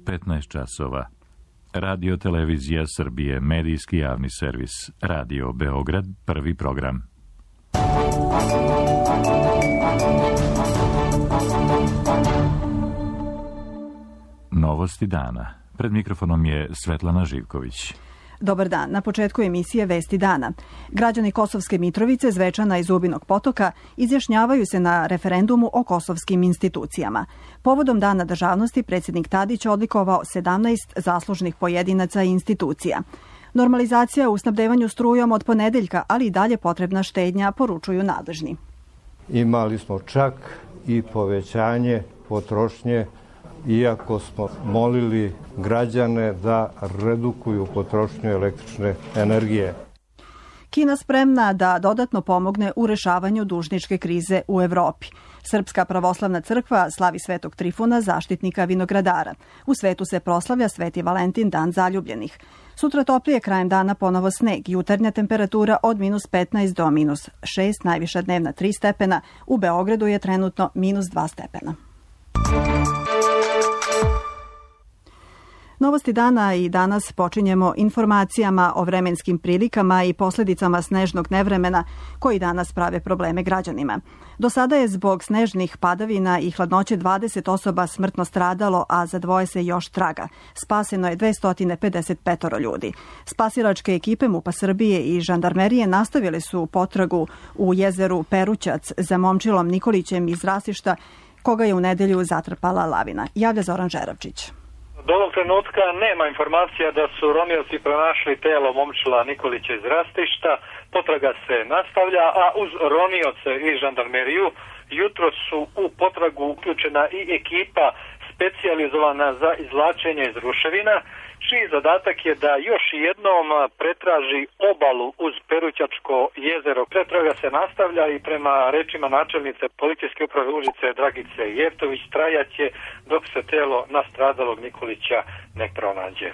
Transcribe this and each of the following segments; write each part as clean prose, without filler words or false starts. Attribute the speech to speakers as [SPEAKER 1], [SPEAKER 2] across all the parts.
[SPEAKER 1] 15 časova. Radio Televizija Srbije, medijski javni servis. Radio Beograd, prvi program. Novosti dana. Pred mikrofonom je Svetlana Živković.
[SPEAKER 2] Dobar dan. Na početku emisije Vesti dana. Građani Kosovske Mitrovice, Zvečana i Zubinog Potoka izjašnjavaju se na referendumu o kosovskim institucijama. Povodom Dana državnosti predsjednik Tadić odlikovao 17 zaslužnih pojedinaca i institucija. Normalizacija u snabdevanju strujom od ponedeljka, ali i dalje potrebna štednja, poručuju nadležni.
[SPEAKER 3] Imali smo čak i povećanje potrošnje, iako smo molili građane da redukuju potrošnju električne energije.
[SPEAKER 2] Kina spremna da dodatno pomogne u rešavanju dužničke krize u Evropi. Srpska pravoslavna crkva slavi Svetog Trifuna, zaštitnika vinogradara. U svetu se proslavlja Sveti Valentin, dan zaljubljenih. Sutra toplije, krajem dana ponovo sneg, jutarnja temperatura od -15 do -6, najviša dnevna 3 stepena. U Beogradu je trenutno -2 stepena. Novosti dana i danas počinjemo informacijama o vremenskim prilikama i posljedicama snežnog nevremena koji danas prave probleme građanima. Do sada je zbog snežnih padavina i hladnoće 20 osoba smrtno stradalo, a za 2 se još traga. Spaseno je 255 ljudi. Spasilačke ekipe MUP-a Srbije i žandarmerije nastavile su potragu u jezeru Perućac za momčilom Nikolićem iz Rasišta, koga je u nedelju zatrpala lavina. Javlja Zoran Žeravčić.
[SPEAKER 4] Do ovog trenutka nema informacija da su ronioci pronašli telo momčila Nikolića iz Rastišta. Potraga se nastavlja, a uz ronioce i žandarmeriju jutro su u potragu uključena i ekipa specijalizovana za izvlačenje iz ruševina, čiji zadatak je da još jednom pretraži obalu uz Perućačko jezero. Pretraga se nastavlja i prema rečima načelnice policijske uprave Užice Dragice Jeftović trajaće dok se telo nastradalog Nikolića ne pronađe.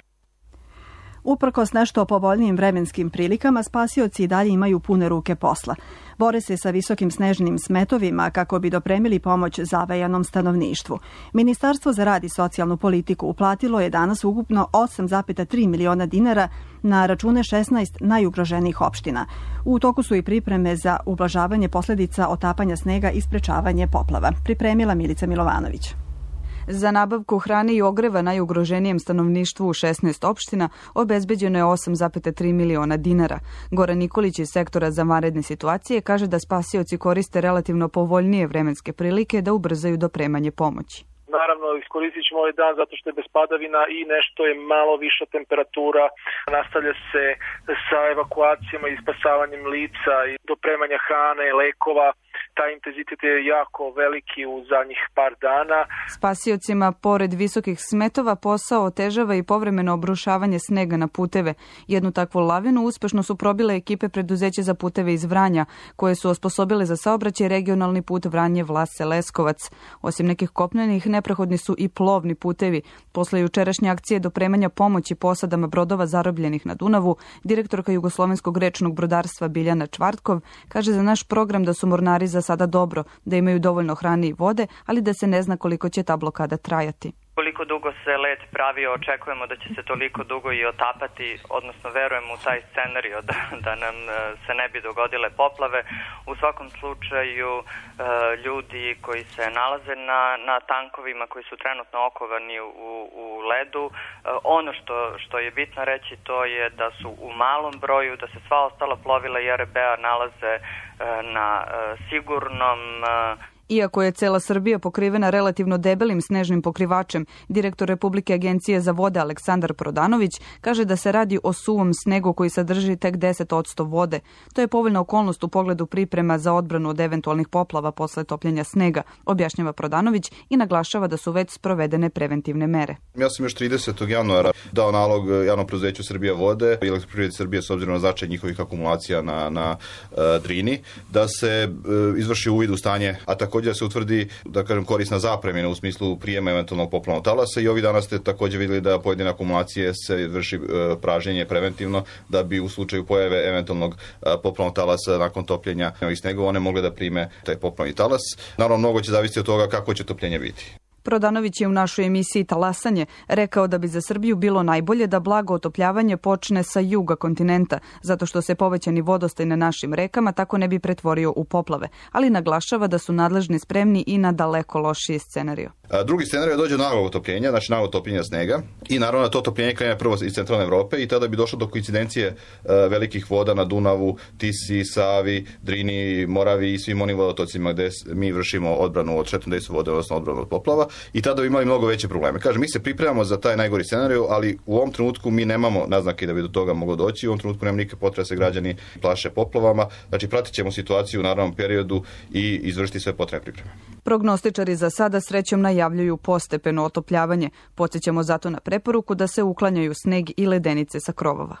[SPEAKER 2] Uprkos nešto povoljnijim vremenskim prilikama, spasioci i dalje imaju pune ruke posla. Bore se sa visokim snežnim smetovima kako bi dopremili pomoć zavejanom stanovništvu. Ministarstvo za rad i socijalnu politiku uplatilo je danas ukupno 8,3 miliona dinara na račune 16 najugroženijih opština. U toku su i pripreme za ublažavanje posljedica otapanja snega i sprečavanje poplava. Pripremila Milica Milovanović.
[SPEAKER 5] Za nabavku hrane i ogreva najugroženijem stanovništvu u 16 opština obezbeđeno je 8,3 miliona dinara. Goran Nikolić iz sektora za vanredne situacije kaže da spasioci koriste relativno povoljnije vremenske prilike da ubrzaju dopremanje pomoći.
[SPEAKER 6] Naravno, iskoristit ćemo ovaj dan zato što je bez padavina i nešto je malo viša temperatura. Nastavlja se sa evakuacijama i spasavanjem lica i dopremanja hrane, lekova. Taj intenzitet je jako veliki u zadnjih par dana.
[SPEAKER 5] Spasiocima, pored visokih smetova, posao otežava i povremeno obrušavanje snega na puteve. Jednu takvu lavinu uspešno su probile ekipe preduzeća za puteve iz Vranja, koje su osposobile za saobraćaj regionalni put Vranje-Vlase-Leskovac. Osim nekih kopnenih, neprehodni su i plovni putevi. Posle jučerašnje akcije dopremanja pomoći posadama brodova zarobljenih na Dunavu, direktorka Jugoslovenskog rečnog brodarstva Biljana Čvartkov kaže za naš program da su mornari za sada dobro, da imaju dovoljno hrane i vode, ali da se ne zna koliko će ta blokada trajati.
[SPEAKER 7] Koliko dugo se let pravio, očekujemo da će se toliko dugo i otapati, odnosno verujemo u taj scenario da nam se ne bi dogodile poplave. U svakom slučaju ljudi koji se nalaze na tankovima koji su trenutno okovani u ledu, ono što je bitno reći to je da su u malom broju, da se sva ostala plovila JRB-a nalaze na sigurnom.
[SPEAKER 5] Iako je cela Srbija pokrivena relativno debelim snežnim pokrivačem, direktor Republike agencije za vode Aleksandar Prodanović kaže da se radi o suvom snegu koji sadrži tek 10% vode. To je povoljna okolnost u pogledu priprema za odbranu od eventualnih poplava posle topljenja snega, objašnjava Prodanović i naglašava da su već sprovedene preventivne mere.
[SPEAKER 8] Ja sam još 30. januara dao nalog javnom preduzeću Srbija vode i Elektroprivredi Srbije s obzirom na značaj njihovih akumulacija na Drini, da se izvrši uvid u stanje, a također se utvrdi, da kažem, korisna zapremina u smislu prijema eventualnog poplavnog talasa i ovih dana ste također vidjeli da pojedine akumulacije se vrši pražnjenje preventivno da bi u slučaju pojave eventualnog poplavnog talasa nakon topljenja ovih snegova one mogle da prime taj poplavni talas. Naravno, mnogo će zavisiti od toga kako će topljenje biti.
[SPEAKER 5] Prodanović je u našoj emisiji Talasanje rekao da bi za Srbiju bilo najbolje da blago otopljavanje počne sa juga kontinenta, zato što se povećani vodostaj na našim rekama tako ne bi pretvorio u poplave, ali naglašava da su nadležni spremni i na daleko lošiji scenariju.
[SPEAKER 8] Drugi scenarij dođe do naglog otopljenja, znači naglo topljenja snega i naravno to otopljenje krene prvo iz centralne Evrope i tada bi došlo do koincidencije velikih voda na Dunavu, Tisi, Savi, Drini, Moravi i svim onim vodotocima gde mi vršimo odbranu od štetnog dejstva vode, odnosno odbranu od poplava i tada bi imali mnogo veće probleme. Kažem, mi se pripremamo za taj najgori scenarij, ali u ovom trenutku mi nemamo naznake da bi do toga moglo doći. U ovom trenutku nema nikakve potrebe da se građani plaše poplavama. Znači, pratit ćemo situaciju u naravnom periodu i izvršiti sve potrebne pripreme.
[SPEAKER 5] Prognostičari za sada srećom najavljuju postepeno otopljavanje. Podsjećamo zato na preporuku da se uklanjaju sneg i ledenice sa krovova.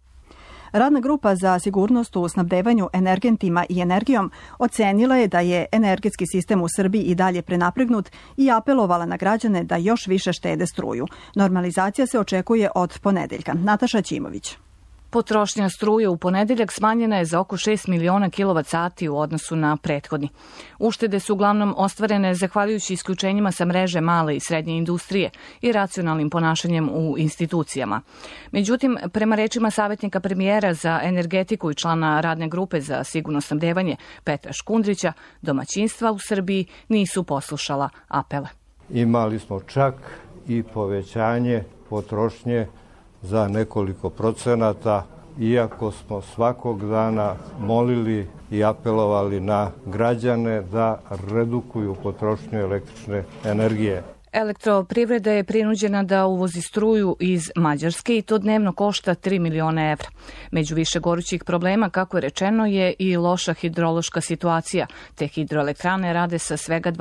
[SPEAKER 2] Radna grupa za sigurnost u snabdevanju energentima i energijom ocenila je da je energetski sistem u Srbiji i dalje prenapregnut i apelovala na građane da još više štede struju. Normalizacija se očekuje od ponedeljka. Nataša Ćimović.
[SPEAKER 9] Potrošnja struje u ponedeljak smanjena je za oko 6 miliona kWh u odnosu na prethodni. Uštede su uglavnom ostvarene zahvaljujući isključenjima sa mreže male i srednje industrije i racionalnim ponašanjem u institucijama. Međutim, prema rečima savjetnika premijera za energetiku i člana radne grupe za sigurno snabdevanje Petra Škundrića, domaćinstva u Srbiji nisu poslušala apele.
[SPEAKER 3] Imali smo čak i povećanje potrošnje za nekoliko procenata, iako smo svakog dana molili i apelovali na građane da redukuju potrošnju električne energije.
[SPEAKER 9] Elektroprivreda je prinuđena da uvozi struju iz Mađarske i to dnevno košta 3 miliona evra. Među više gorućih problema, kako je rečeno, je i loša hidrološka situacija, te hidroelektrane rade sa svega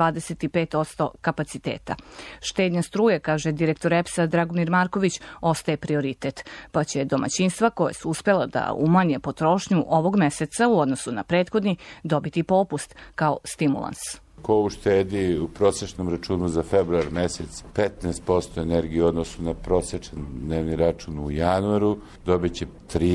[SPEAKER 9] 25% kapaciteta. Štednja struje, kaže direktor EPS-a Dragomir Marković, ostaje prioritet, pa će domaćinstva koje su uspela da umanje potrošnju ovog meseca u odnosu na prethodni dobiti popust kao stimulans.
[SPEAKER 10] Ko uštedi u prosječnom računu za februar mesec 15% energije u odnosu na prosječan dnevni račun u januaru, dobit će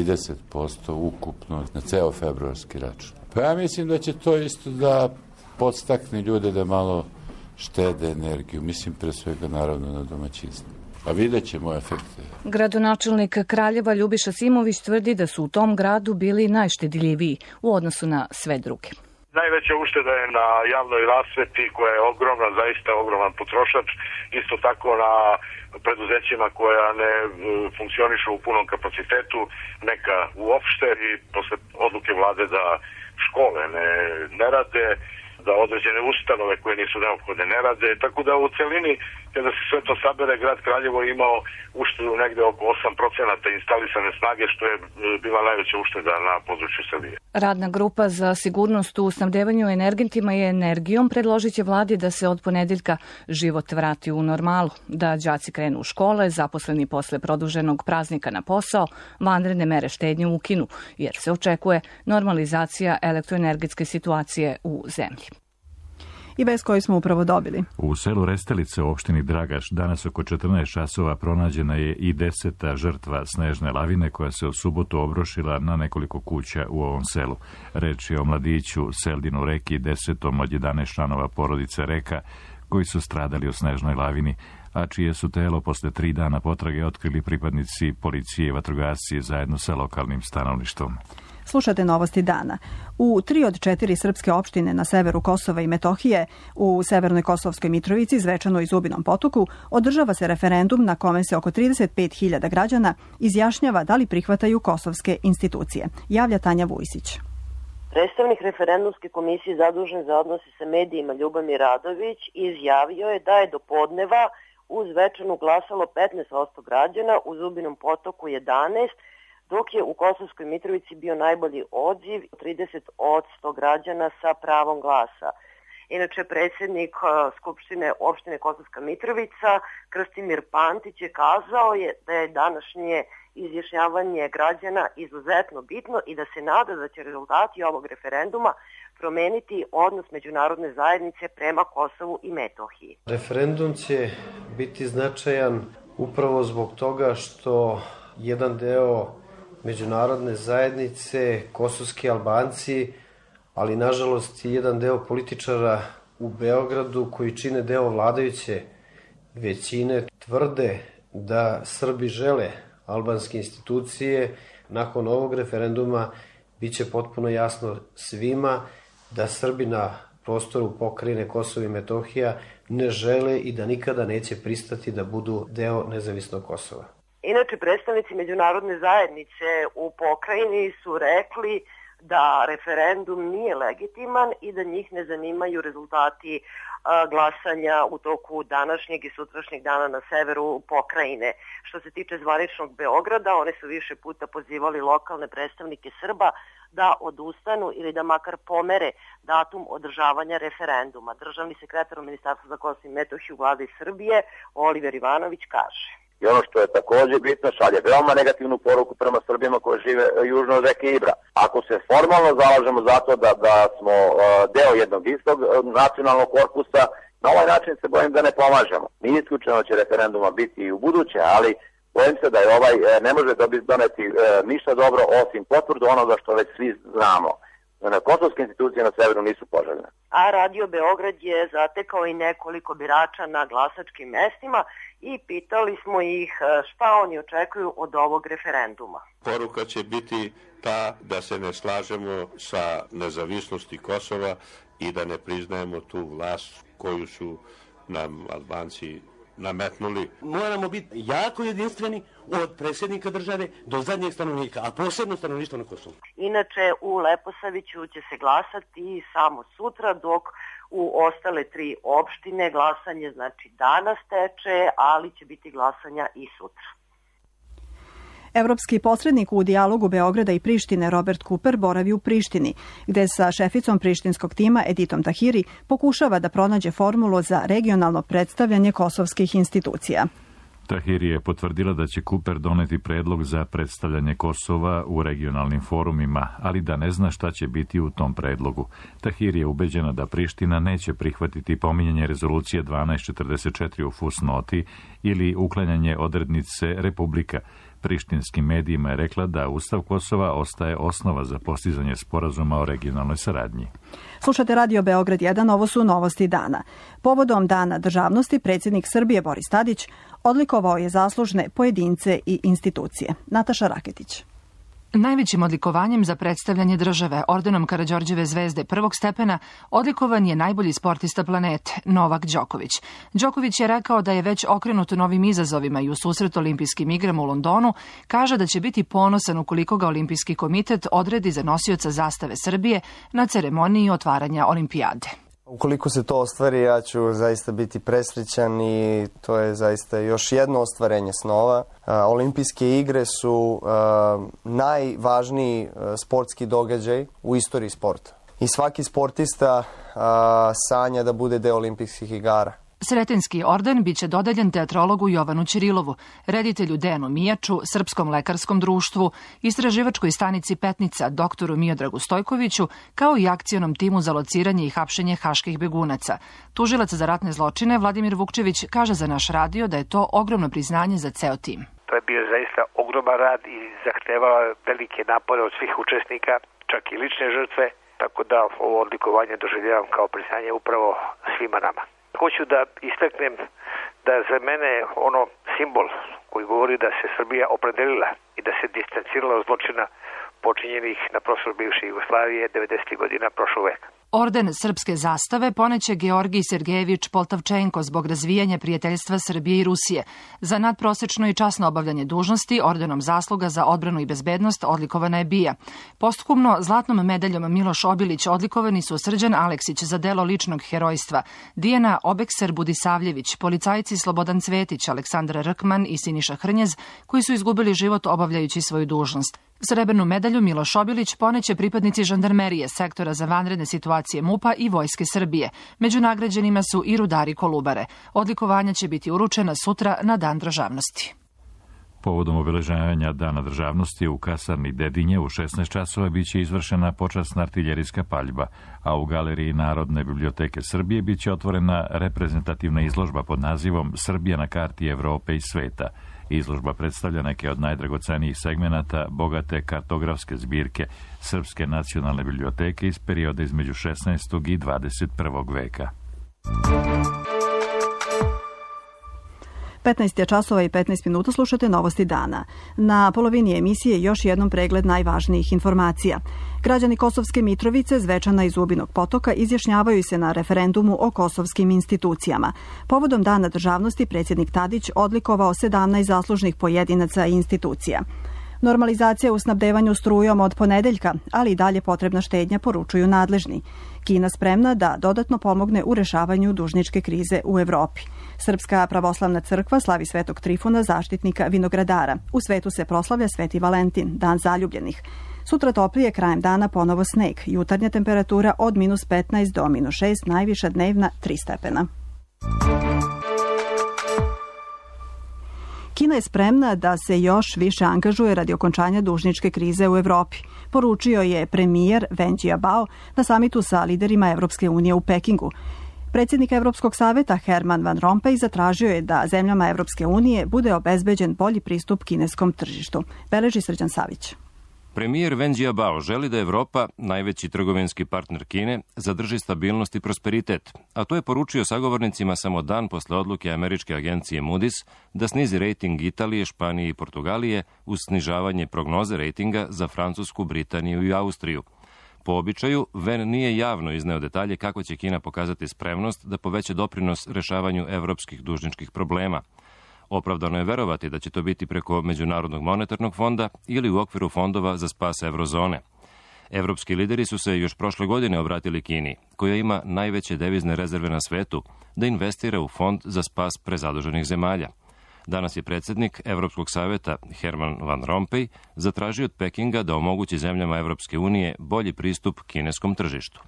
[SPEAKER 10] 30% ukupno na ceo februarski račun. Pa ja mislim da će to isto da podstakne ljude da malo štede energiju. Mislim pre svega naravno na domaćinstvo. A vidjet ćemo efekte.
[SPEAKER 9] Gradonačelnik Kraljeva Ljubiša Simović tvrdi da su u tom gradu bili najštedljiviji u odnosu na sve druge.
[SPEAKER 11] Najveća ušteda je na javnoj rasveti koja je ogromna, zaista ogroman potrošač. Isto tako na preduzećima koja ne funkcionišu u punom kapacitetu, neka uopšte i posle odluke vlade da škole ne rade, da određene ustanove koje nisu neophodne ne rade. Tako da u celini, kada se sve to sabere, grad Kraljevo je imao uštedu negde oko 8% instalisane snage, što je bila najveća ušteda na području Srbije.
[SPEAKER 9] Radna grupa za sigurnost u snabdevanju energentima i energijom predložit će vladi da se od ponedeljka život vrati u normalu, da đaci krenu u škole, zaposleni posle produženog praznika na posao, vanredne mere štednje ukinu, jer se očekuje normalizacija elektroenergetske situacije u zemlji.
[SPEAKER 2] I vest koju smo upravo dobili.
[SPEAKER 1] U selu Restelice u opštini Dragaš danas oko 14 časova pronađena je i 10. žrtva snežne lavine koja se u subotu obrušila na nekoliko kuća u ovom selu. Reč je o mladiću Seldinu Reki, 10. od 11 članova porodice Reka koji su stradali u snežnoj lavini, a čije su telo posle 3 dana potrage otkrili pripadnici policije i vatrogasci zajedno sa lokalnim stanovništvom.
[SPEAKER 2] Slušate novosti dana. U 3 od 4 srpske opštine na severu Kosova i Metohije, u severnoj Kosovskoj Mitrovici, Zvečanu i Zubinom Potoku, održava se referendum na kome se oko 35.000 građana izjašnjava da li prihvataju kosovske institucije. Javlja Tanja Vujsić.
[SPEAKER 12] Predstavnik referendumske komisije zadužen za odnose sa medijima Ljubomir Radović izjavio je da je do podneva u Zvečanu glasalo 15% građana, u Zubinom Potoku 11%, dok je u Kosovskoj Mitrovici bio najbolji odziv 30% građana sa pravom glasa. Inače, predsjednik Skupštine opštine Kosovska Mitrovica, Krstimir Pantić, je kazao da je današnje izjašnjavanje građana izuzetno bitno i da se nada da će rezultati ovog referenduma promeniti odnos međunarodne zajednice prema Kosovu i Metohiji.
[SPEAKER 13] Referendum će biti značajan upravo zbog toga što jedan deo međunarodne zajednice, kosovski Albanci, ali nažalost i jedan deo političara u Beogradu koji čine deo vladajuće većine tvrde da Srbi žele albanske institucije, nakon ovog referenduma biće potpuno jasno svima da Srbi na prostoru pokrajine Kosovo i Metohija ne žele i da nikada neće pristati da budu deo nezavisnog Kosova.
[SPEAKER 12] Inače, predstavnici međunarodne zajednice u pokrajini su rekli da referendum nije legitiman i da njih ne zanimaju rezultati glasanja u toku današnjeg i sutrašnjeg dana na severu pokrajine. Što se tiče zvaničnog Beograda, oni su više puta pozivali lokalne predstavnike Srba da odustanu ili da makar pomere datum održavanja referenduma. Državni sekretar u Ministarstvu za Kosovo i Metohiju Vlade Srbije, Oliver Ivanović, kaže:
[SPEAKER 14] I ono što je također bitno, šalje veoma negativnu poruku prema Srbima koji žive južno od reke Ibra. Ako se formalno zalažemo za to da smo deo jednog istog nacionalnog korpusa, na ovaj način se bojim da ne pomažemo. Nije isključeno će referenduma biti i u buduće, ali bojim se da je ovaj ne može doneti ništa dobro osim potvrdu onoga što već svi znamo. Kosovske institucije na severu nisu poželjne.
[SPEAKER 12] A Radio Beograd je zatekao i nekoliko birača na glasačkim mestima i pitali smo ih šta oni očekuju od ovog referenduma.
[SPEAKER 15] Poruka će biti ta da se ne slažemo sa nezavisnosti Kosova i da ne priznajemo tu vlast koju su nam Albanci nametnuli.
[SPEAKER 16] Moramo biti jako jedinstveni od predsjednika države do zadnjeg stanovnika, a posebno stanovništva na Kosovu.
[SPEAKER 12] Inače, u Leposaviću će se glasati samo sutra, dok u ostale 3 opštine glasanje znači danas teče, ali će biti glasanja i sutra.
[SPEAKER 2] Evropski posrednik u dijalogu Beograda i Prištine Robert Cooper boravi u Prištini, gde sa šeficom prištinskog tima Editom Tahiri pokušava da pronađe formulu za regionalno predstavljanje kosovskih institucija.
[SPEAKER 1] Tahiri je potvrdila da će Cooper doneti predlog za predstavljanje Kosova u regionalnim forumima, ali da ne zna šta će biti u tom predlogu. Tahiri je ubeđena da Priština neće prihvatiti pominjanje rezolucije 1244 u fusnoti ili uklanjanje odrednice Republika. Prištinskim medijima je rekla da Ustav Kosova ostaje osnova za postizanje sporazuma o regionalnoj saradnji.
[SPEAKER 2] Slušate Radio Beograd 1, ovo su novosti dana. Povodom Dana državnosti predsjednik Srbije Boris Tadić odlikovao je zaslužne pojedince i institucije. Nataša Raketić.
[SPEAKER 17] Najvećim odlikovanjem za predstavljanje države, ordenom Karađorđeve zvezde prvog stepena, odlikovan je najbolji sportista planete, Novak Đoković. Đoković je rekao da je već okrenut novim izazovima i u susret olimpijskim igrama u Londonu kaže da će biti ponosan ukoliko ga Olimpijski komitet odredi za nosioca zastave Srbije na ceremoniji otvaranja olimpijade.
[SPEAKER 18] Ukoliko se to ostvari, ja ću zaista biti presrećan i to je zaista još jedno ostvarenje snova. Olimpijske igre su najvažniji sportski događaj u istoriji sporta. I svaki sportista sanja da bude deo olimpijskih igara.
[SPEAKER 17] Sretenski orden biće dodeljen teatrologu Jovanu Ćirilovu, reditelju Dejanu Mijaču, Srpskom lekarskom društvu, istraživačkoj stanici Petnica, doktoru Miodragu Stojkoviću, kao i akcionom timu za lociranje i hapšenje haških begunaca. Tužilac za ratne zločine Vladimir Vukčević kaže za naš radio da je to ogromno priznanje za ceo tim.
[SPEAKER 19] To je bio zaista ogroman rad i zahtevao velike napore od svih učesnika, čak i lične žrtve, tako da ovo odlikovanje doživljavam kao priznanje upravo svima nama. Hoću da istaknem da za mene ono simbol koji govori da se Srbija opredelila i da se distancirala od zločina počinjenih na prostoru bivše Jugoslavije 90. godina prošlog veka.
[SPEAKER 17] Orden srpske zastave poneće Georgij Sergejević Poltavčenko zbog razvijanja prijateljstva Srbije i Rusije. Za nadprosečno i časno obavljanje dužnosti ordenom zasluga za odbranu i bezbednost odlikovana je BIA. Posthumno zlatnom medaljom Miloš Obilić odlikovani su Srđan Aleksić za delo ličnog herojstva, Dijana Obekser Budisavljević, policajci Slobodan Cvetić, Aleksandar Rkman i Siniša Hrnjez, koji su izgubili život obavljajući svoju dužnost. Srebrnu medalju Miloš Obilić poneće pripadnici žandarmerije, sektora za vanredne situacije MUP-a i Vojske Srbije. Među nagrađenima su i rudari Kolubare. Odlikovanja će biti uručena sutra na Dan državnosti.
[SPEAKER 1] Povodom obeležavanja Dana državnosti u kasarni Dedinje u 16 časova biće izvršena počasna artiljerijska paljba, a u Galeriji Narodne biblioteke Srbije biće otvorena reprezentativna izložba pod nazivom Srbija na karti Evrope i sveta. Izložba predstavlja neke od najdragocenijih segmenata bogate kartografske zbirke Srpske nacionalne biblioteke iz perioda između 16. i 21. veka.
[SPEAKER 2] 15 je časova i 15 minuta, slušate Novosti dana. Na polovini emisije još jednom pregled najvažnijih informacija. Građani Kosovske Mitrovice, Zvečana i Zubinog Potoka izjašnjavaju se na referendumu o kosovskim institucijama. Povodom Dana državnosti predsjednik Tadić odlikovao 17 zaslužnih pojedinaca i institucija. Normalizacija u snabdevanju strujom od ponedeljka, ali i dalje potrebna štednja, poručuju nadležni. Kina spremna da dodatno pomogne u rešavanju dužničke krize u Evropi. Srpska pravoslavna crkva slavi Svetog Trifuna, zaštitnika vinogradara. U svetu se proslavlja Sveti Valentin, dan zaljubljenih. Sutra toplije, krajem dana ponovo sneg. Jutarnja temperatura od -15 do -6, najviša dnevna 3 stepena. Kina je spremna da se još više angažuje radi okončanja dužničke krize u Evropi, poručio je premijer Wen Jiabao na samitu sa liderima Evropske unije u Pekingu. Predsjednik Evropskog saveta Herman Van Rompuy zatražio je da zemljama Evropske unije bude obezbeđen bolji pristup kineskom tržištu. Beleži Srđan Savić.
[SPEAKER 20] Premijer Wen Jiabao želi da Evropa, najveći trgovinski partner Kine, zadrži stabilnost i prosperitet, a to je poručio sagovornicima samo dan posle odluke američke agencije Moody's da snizi rejting Italije, Španije i Portugalije uz snižavanje prognoze rejtinga za Francusku, Britaniju i Austriju. Po običaju, Wen nije javno izneo detalje kako će Kina pokazati spremnost da poveća doprinos rešavanju evropskih dužničkih problema. Opravdano je verovati da će to biti preko Međunarodnog monetarnog fonda ili u okviru fondova za spas eurozone. Evropski lideri su se još prošle godine obratili Kini, koja ima najveće devizne rezerve na svetu, da investira u fond za spas prezaduženih zemalja. Danas je predsjednik Evropskog saveta Herman Van Rompuy zatražio od Pekinga da omogući zemljama Evropske unije bolji pristup kineskom tržištu.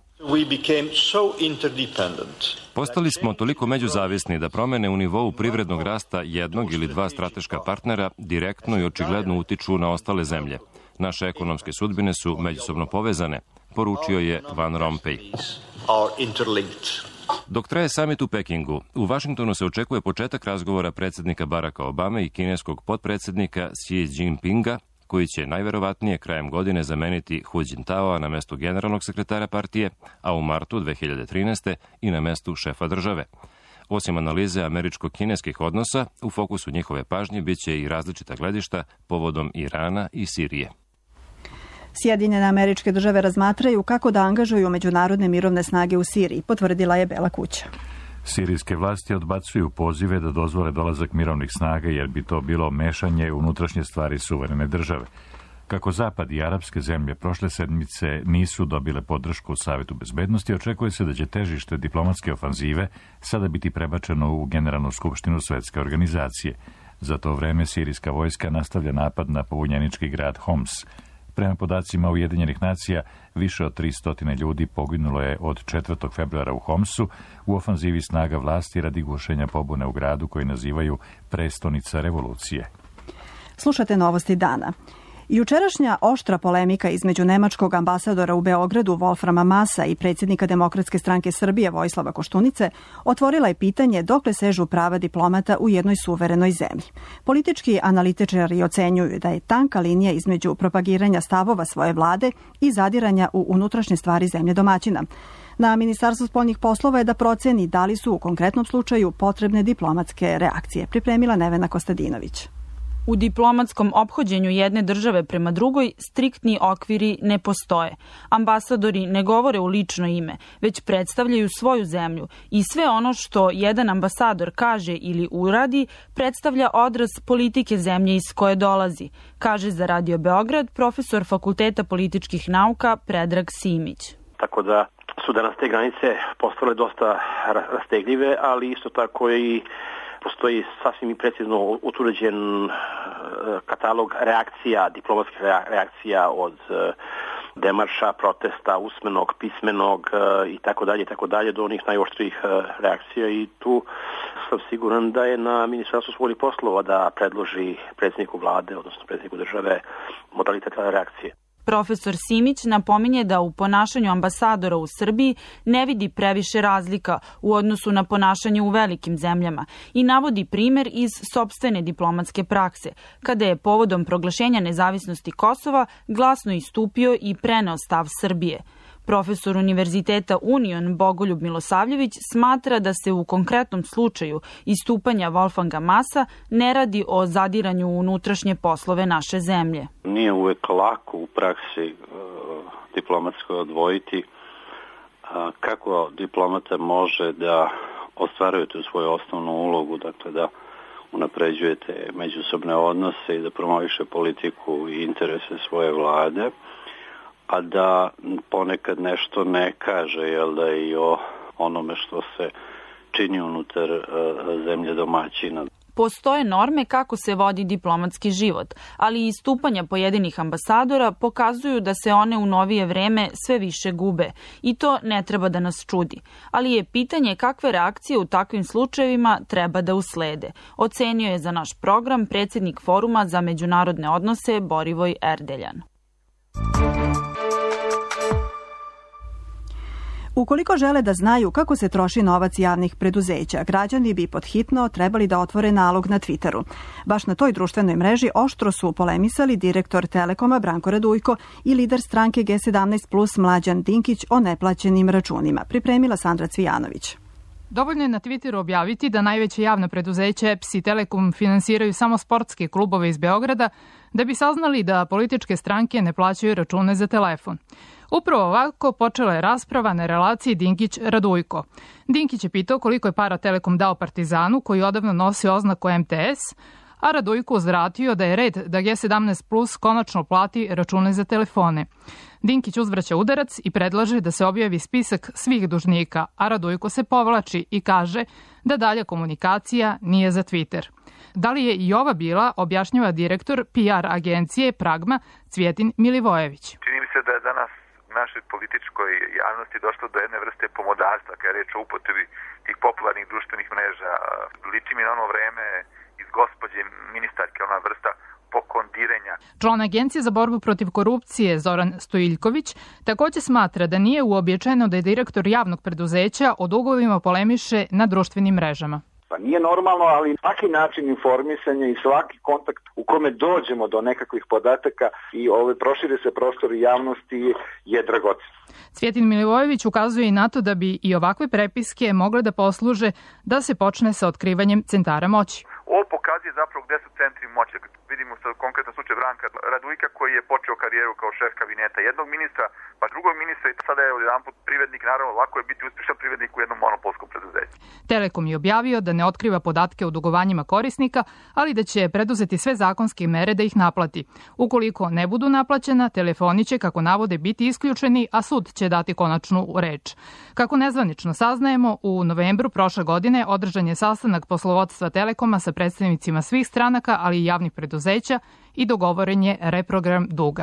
[SPEAKER 20] Postali smo toliko međuzavisni da promene u nivou privrednog rasta jednog ili dva strateška partnera direktno i očigledno utiču na ostale zemlje. Naše ekonomske sudbine su međusobno povezane, poručio je Van Rompuy. Dok traje samit u Pekingu, u Vašingtonu se očekuje početak razgovora predsjednika Baracka Obame i kineskog potpredsjednika Xi Jinpinga, koji će najverovatnije krajem godine zameniti Hu Jintaoa na mestu generalnog sekretara partije, a u martu 2013. i na mestu šefa države. Osim analize američko-kineskih odnosa, u fokusu njihove pažnje biće i različita gledišta povodom Irana i Sirije.
[SPEAKER 2] Sjedinjene Američke Države razmatraju kako da angažuju međunarodne mirovne snage u Siriji, potvrdila je Bela kuća.
[SPEAKER 1] Sirijske vlasti odbacuju pozive da dozvole dolazak mirovnih snaga jer bi to bilo mešanje u unutrašnje stvari suverene države. Kako Zapad i arapske zemlje prošle sedmice nisu dobile podršku u Savetu bezbednosti, očekuje se da će težište diplomatske ofanzive sada biti prebačeno u Generalnu skupštinu Svetske organizacije. Za to vreme sirijska vojska nastavlja napad na pobunjenički grad Homs. Prema podacima Ujedinjenih nacija, više od 300 ljudi poginulo je od 4. februara u Homsu u ofanzivi snaga vlasti radi gušenja pobune u gradu koji nazivaju prestonica revolucije.
[SPEAKER 2] Slušate Novosti dana. Jučerašnja oštra polemika između nemačkog ambasadora u Beogradu Wolframa Masa i predsjednika Demokratske stranke Srbije Vojislava Koštunice otvorila je pitanje dokle sežu prava diplomata u jednoj suverenoj zemlji. Politički analitičari ocenjuju da je tanka linija između propagiranja stavova svoje vlade i zadiranja u unutrašnje stvari zemlje domaćina. Na Ministarstvu spoljnih poslova je da proceni da li su u konkretnom slučaju potrebne diplomatske reakcije. Pripremila Nevena Kostadinović.
[SPEAKER 21] U diplomatskom ophođenju jedne države prema drugoj striktni okviri ne postoje. Ambasadori ne govore u lično ime, već predstavljaju svoju zemlju i sve ono što jedan ambasador kaže ili uradi predstavlja odraz politike zemlje iz koje dolazi, kaže za Radio Beograd profesor Fakulteta političkih nauka Predrag Simić.
[SPEAKER 22] Tako da su danas te granice postale dosta rastegljive, ali isto tako i postoji sasvim i precizno utvrđen katalog reakcija, diplomatskih reakcija od demarša, protesta, usmenog, pismenog i tako dalje do onih najoštrijih reakcija i tu sam siguran da je na Ministarstvu spoljnih poslova da predloži predsjedniku vlade, odnosno predsjedniku države, modalitet reakcije.
[SPEAKER 21] Profesor Simić napominje da u ponašanju ambasadora u Srbiji ne vidi previše razlika u odnosu na ponašanje u velikim zemljama i navodi primer iz sopstvene diplomatske prakse, kada je povodom proglašenja nezavisnosti Kosova glasno istupio i preneo stav Srbije. Profesor Univerziteta Union Bogoljub Milosavljević smatra da se u konkretnom slučaju istupanja Wolfganga Maasa ne radi o zadiranju u unutrašnje poslove naše zemlje.
[SPEAKER 4] Nije uvek lako u praksi diplomatsko odvojiti kako diplomata može da ostvaruje tu svoju osnovnu ulogu, dakle da unapređujete međusobne odnose i da promoviše politiku i interese svoje vlade, a da ponekad nešto ne kaže, jel da, i o onome što se čini unutar zemlje domaćina.
[SPEAKER 21] Postoje norme kako se vodi diplomatski život, ali i istupanja pojedinih ambasadora pokazuju da se one u novije vreme sve više gube i to ne treba da nas čudi. Ali je pitanje kakve reakcije u takvim slučajevima treba da uslede. Ocenio je za naš program predsjednik Foruma za međunarodne odnose Borivoj Erdeljan.
[SPEAKER 2] Ukoliko žele da znaju kako se troši novac javnih preduzeća, građani bi podhitno trebali da otvore nalog na Twitteru. Baš na toj društvenoj mreži oštro su polemisali direktor Telekoma Branko Radujko i lider stranke G17+ Mlađan Dinkić o neplaćenim računima. Pripremila Sandra Cvijanović.
[SPEAKER 6] Dovoljno je na Twitteru objaviti da najveće javna preduzeća EPS i Telekom finansiraju samo sportske klubove iz Beograda, da bi saznali da političke stranke ne plaćaju račune za telefon. Upravo ovako počela je rasprava na relaciji Dinkić-Radujko. Dinkić je pitao koliko je para Telekom dao Partizanu, koji odavno nosi oznaku MTS, a Radujko uzvratio da je red da G17+ konačno plati račune za telefone. Dinkić uzvraća udarac i predlaže da se objavi spisak svih dužnika, a Radujko se povlači i kaže da dalja komunikacija nije za Twitter. Da li je i ova bila, objašnjava direktor PR agencije Pragma Cvjetin Milivojević.
[SPEAKER 23] Čini mi se da je danas našoj političkoj javnosti došlo do jedne vrste pomodarstva kada je reč o upotrebi tih popularnih društvenih mreža. Liči mi na ono vreme iz gospođe ministarke, ona vrsta pokondiranja.
[SPEAKER 6] Član Agencije za borbu protiv korupcije Zoran Stojiljković takođe smatra da nije uobičajeno da je direktor javnog preduzeća o dugovima polemiše na društvenim mrežama.
[SPEAKER 24] Pa nije normalno, ali svaki način informisanja i svaki kontakt u kome dođemo do nekakvih podataka i prošire se prostor javnosti je dragocen.
[SPEAKER 6] Cvjetin Milivojević ukazuje i na to da bi i ovakve prepiske mogle da posluže da se počne sa otkrivanjem centara moći.
[SPEAKER 23] Ovo pokazuje zapravo gde su centri moći. Vidimo sa konkretno slučaj Branka Radujka koji je počeo karijeru kao šef kabineta jednog ministra, pa drugog ministra i sada je odjedanput privrednik. Naravno, lako je biti uspješan privrednik u jednom monopolskom preduzeću. Telekom
[SPEAKER 6] je objavio da ne otkriva podatke o dugovanjima korisnika, ali da će preduzeti sve zakonske mere da ih naplati. Ukoliko ne budu naplaćena, telefoni će, kako navode, biti isključeni, a sud će dati konačnu reč. Kako nezvanično saznajemo, u novembru prošle godine održan je sastanak poslovodstva Telekoma sa predstavnicima svih stranaka, ali i javnih preduzeća i dogovoren je reprogram duga.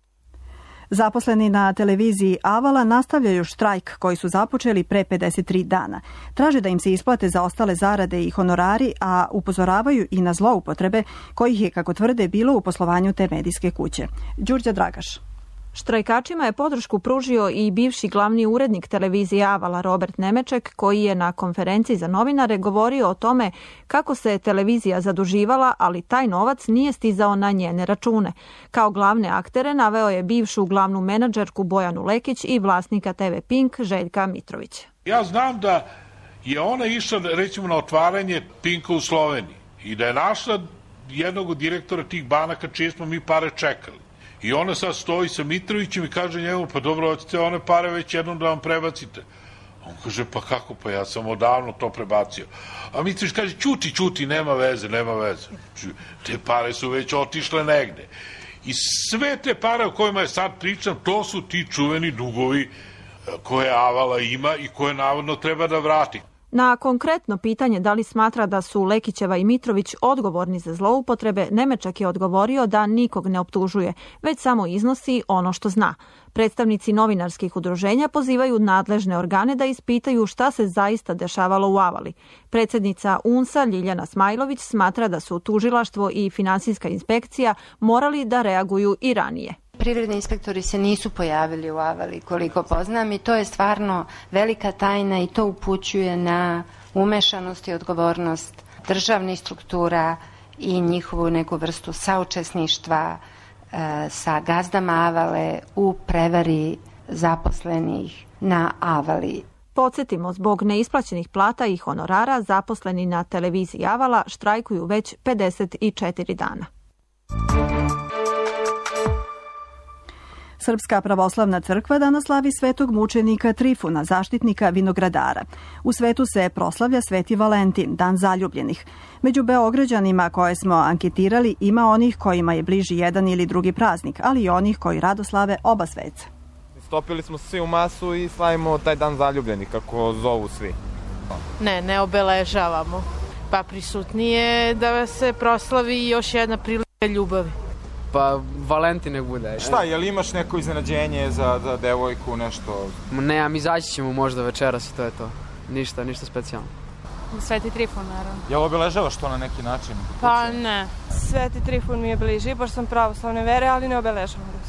[SPEAKER 2] Zaposleni na televiziji Avala nastavljaju štrajk koji su započeli pre 53 dana. Traže da im se isplate za ostale zarade i honorari, a upozoravaju i na zloupotrebe kojih je, kako tvrde, bilo u poslovanju te medijske kuće. Đurđa Dragaš.
[SPEAKER 25] Štrajkačima je podršku pružio i bivši glavni urednik televizije Avala Robert Nemeček, koji je na konferenciji za novinare govorio o tome kako se televizija zaduživala, ali taj novac nije stizao na njene račune. Kao glavne aktere naveo je bivšu glavnu menadžerku Bojanu Lekić i vlasnika TV Pink Željka Mitrovića.
[SPEAKER 26] Ja znam da je ona išla, recimo, na otvaranje Pinka u Sloveniji i da je našla jednog od direktora tih banaka čije smo mi pare čekali. I ona sad stoji sa Mitrovićem i kaže njemu, pa dobro, hoćete one pare već jednom da vam prebacite. On kaže, pa kako, pa ja sam odavno to prebacio. A Mitrović kaže, ćuti, nema veze. Te pare su već otišle negde. I sve te pare o kojima je sad pričam, to su ti čuveni dugovi koje Avala ima i koje navodno treba da vrati.
[SPEAKER 25] Na konkretno pitanje da li smatra da su Lekićeva i Mitrović odgovorni za zloupotrebe, Nemečak je odgovorio da nikog ne optužuje, već samo iznosi ono što zna. Predstavnici novinarskih udruženja pozivaju nadležne organe da ispitaju šta se zaista dešavalo u Avali. Predsjednica UNS-a Ljiljana Smajlović smatra da su tužilaštvo i finansijska inspekcija morali da reaguju i ranije.
[SPEAKER 27] Privredni inspektori se nisu pojavili u Avali, koliko poznam, i to je stvarno velika tajna i to upućuje na umešanost i odgovornost državnih struktura i njihovu neku vrstu saučesništva sa gazdama Avale u prevari zaposlenih na Avali.
[SPEAKER 25] Podsjetimo, zbog neisplaćenih plata i honorara zaposleni na televiziji Avala štrajkuju već 54 dana.
[SPEAKER 2] Srpska pravoslavna crkva danas slavi svetog mučenika Trifuna, zaštitnika vinogradara. U svetu se proslavlja Sveti Valentin, dan zaljubljenih. Među Beograđanima koje smo anketirali ima onih kojima je bliži jedan ili drugi praznik, ali i onih koji rado slave oba sveca.
[SPEAKER 3] Stopili smo svi u masu i slavimo taj dan zaljubljenih, kako zovu svi.
[SPEAKER 5] Ne obeležavamo. Pa prisutnije da se proslavi još jedna prilika ljubavi.
[SPEAKER 7] Pa Valentin nek bude.
[SPEAKER 3] Šta, jel imaš neko iznenađenje za devojku, nešto?
[SPEAKER 7] Ne, a mi izaći ćemo možda večeras i to je to. Ništa specijalno.
[SPEAKER 8] Sveti Trifun, naravno.
[SPEAKER 3] Jel obeležavaš to na neki način?
[SPEAKER 8] Pa ne. Sveti Trifun mi je bliži, pošto sam pravoslavne vere, ali ne obeležavam ga.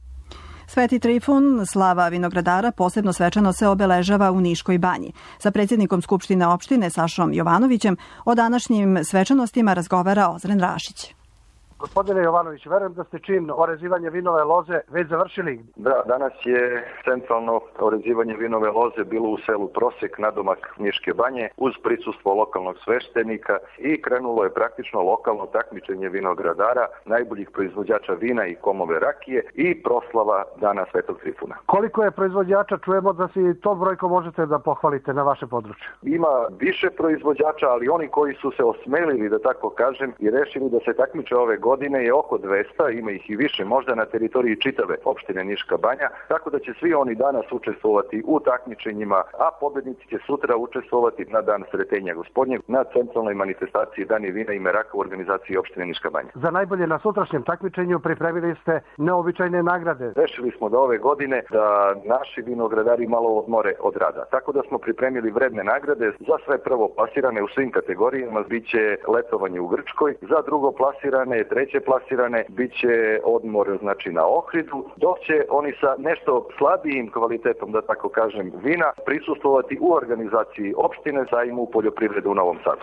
[SPEAKER 2] Sveti Trifun, slava vinogradara, posebno svečano se obeležava u Niškoj banji. Sa predsjednikom Skupštine opštine Sašom Jovanovićem o današnjim svečanostima razgovara Ozren Rašić.
[SPEAKER 9] Gospodine Jovanović, verujem da ste čin orezivanje vinove loze već završili.
[SPEAKER 10] Da, danas je centralno orezivanje vinove loze bilo u selu Prosek, nadomak Niške banje, uz prisustvo lokalnog sveštenika i krenulo je praktično lokalno takmičenje vinogradara, najboljih proizvođača vina i komove rakije i proslava Dana Svetog Trifuna.
[SPEAKER 9] Koliko je proizvođača? Čujemo da si tom brojkom možete da pohvalite na vaše područje.
[SPEAKER 10] Ima više proizvođača, ali oni koji su se osmelili, da tako kažem, i rešili da se takmiče ove godine je oko 200, ima ih i više, možda na teritoriji čitave opštine Niška banja, tako da će svi oni danas učestvovati u takmičenjima, a pobednici će sutra učestvovati na Dan Sretenja Gospodnjeg na centralnoj manifestaciji Dani vina i meraka u organizaciji opštine Niška banja.
[SPEAKER 9] Za najbolje na sutrašnjem takmičenju pripremili ste neobičajne nagrade.
[SPEAKER 10] Rešili smo da ove godine da naši vinogradari malo odmore od rada, tako da smo pripremili vredne nagrade za sve prvo plasirane u svim kategorijama, biće letovanje u Grčkoj, za drugo plasirane, treće plasirane, bit će odmor znači na Ohridu, dok će oni sa nešto slabijim kvalitetom, da tako kažem, vina prisustvovati u organizaciji opštine Sajmu poljoprivrede u Novom Sadu.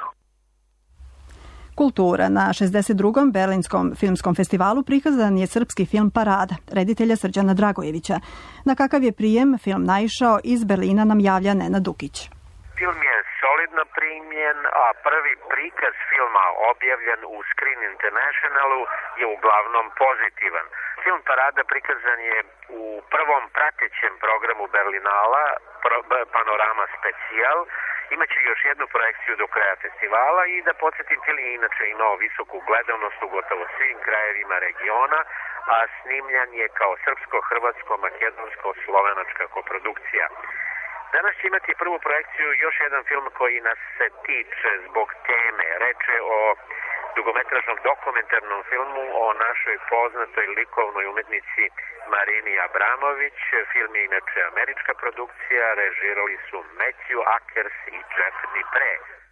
[SPEAKER 2] Kultura. Na 62. Berlinskom filmskom festivalu prikazan je srpski film Parada, reditelja Srđana Dragojevića. Na kakav je prijem film naišao, iz Berlina nam javlja Nenad Dukić.
[SPEAKER 11] Film je solidno primljen, a prvi prikaz filma objavljen u Screen Internationalu je uglavnom pozitivan. Film Parada prikazan je u prvom pratećem programu Berlinala, Panorama Specijal. Imaće još jednu projekciju do kraja festivala i da podsjetim, film je inače imao visoku gledanost u gotovo svim krajevima regiona, a snimljan je kao srpsko-hrvatsko-makedonsko-slovenačka koprodukcija. Danas će imati prvu projekciju još jedan film koji nas se tiče zbog teme. Reč je o dugometražnom dokumentarnom filmu o našoj poznatoj likovnoj umetnici Marini Abramović. Film je inače američka produkcija, režirali su Matthew Ackers i Jeff Dipre.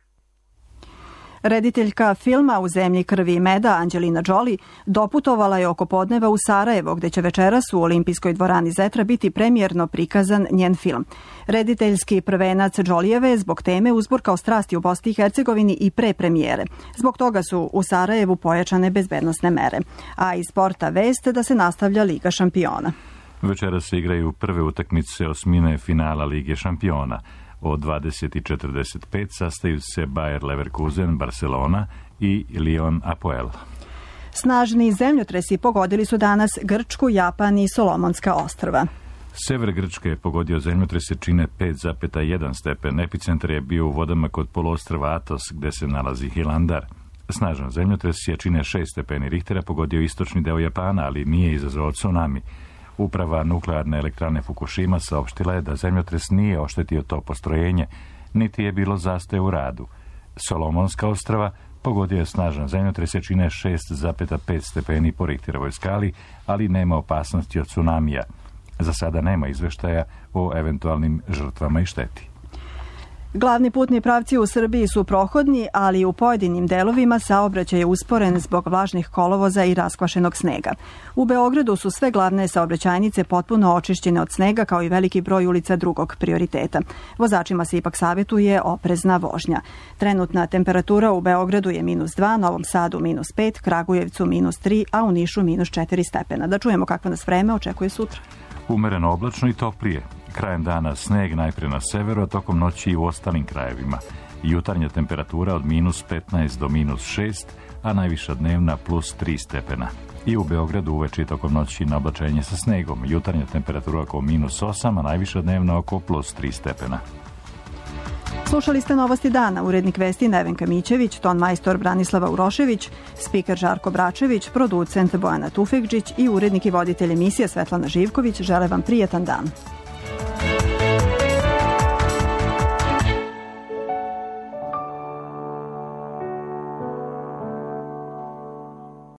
[SPEAKER 2] Rediteljka filma U zemlji krvi i meda Angelina Jolie doputovala je oko podneva u Sarajevo, gde će večeras u Olimpijskoj dvorani Zetra biti premijerno prikazan njen film. Rediteljski prvenac Jolijeve je zbog teme uzburkao strasti u Bosni i Hercegovini i pre premijere. Zbog toga su u Sarajevu pojačane bezbednosne mere. A iz sporta vest da se nastavlja Liga šampiona.
[SPEAKER 1] Večeras se igraju prve utakmice osmine finala Lige šampiona. Od 20:45 sastaju se Bayer Leverkusen, Barcelona i Lyon Apoel.
[SPEAKER 2] Snažni zemljotresi pogodili su danas Grčku, Japan i Solomonska ostrva.
[SPEAKER 1] Sever Grčke je pogodio zemljotres jačine 5,1 stepen. Epicentar je bio u vodama kod poluostrva Atos, gde se nalazi Hilandar. Snažan zemljotres jačine 6 stepeni Richtera pogodio istočni deo Japana, ali nije izazvao tsunami. Uprava nuklearne elektrane Fukushima saopštila je da zemljotres nije oštetio to postrojenje, niti je bilo zastoja u radu. Solomonska ostrva pogodio je snažan zemljotres jačine 6,5 stepeni po Richterovoj skali, ali nema opasnosti od tsunamija. Za sada nema izveštaja o eventualnim žrtvama i šteti.
[SPEAKER 2] Glavni putni pravci u Srbiji su prohodni, ali u pojedinim delovima saobraćaj je usporen zbog vlažnih kolovoza i raskvašenog snega. U Beogradu su sve glavne saobraćajnice potpuno očišćene od snega, kao i veliki broj ulica drugog prioriteta. Vozačima se ipak savjetuje oprezna vožnja. Trenutna temperatura u Beogradu je -2, Novom Sadu -5, Kragujevcu -3, a u Nišu -4 stepena. Da čujemo kakvo nas vreme očekuje sutra.
[SPEAKER 1] Umereno oblačno i toplije. Krajem dana sneg najpre na severu, a tokom noći i u ostalim krajevima. Jutarnja temperatura od minus 15 do minus 6, a najviša dnevna plus 3 stepena. I u Beogradu uveče i tokom noći na oblačenje sa snegom. Jutarnja temperatura oko minus 8, a najviša dnevna oko plus 3 stepena.
[SPEAKER 2] Slušali ste Novosti dana, urednik vesti Nevenka Mićević, ton majstor Branislava Urošević, spiker Žarko Bračević, producent Bojana Tufekđić i urednik i voditelj emisije Svetlana Živković žele vam prijetan dan.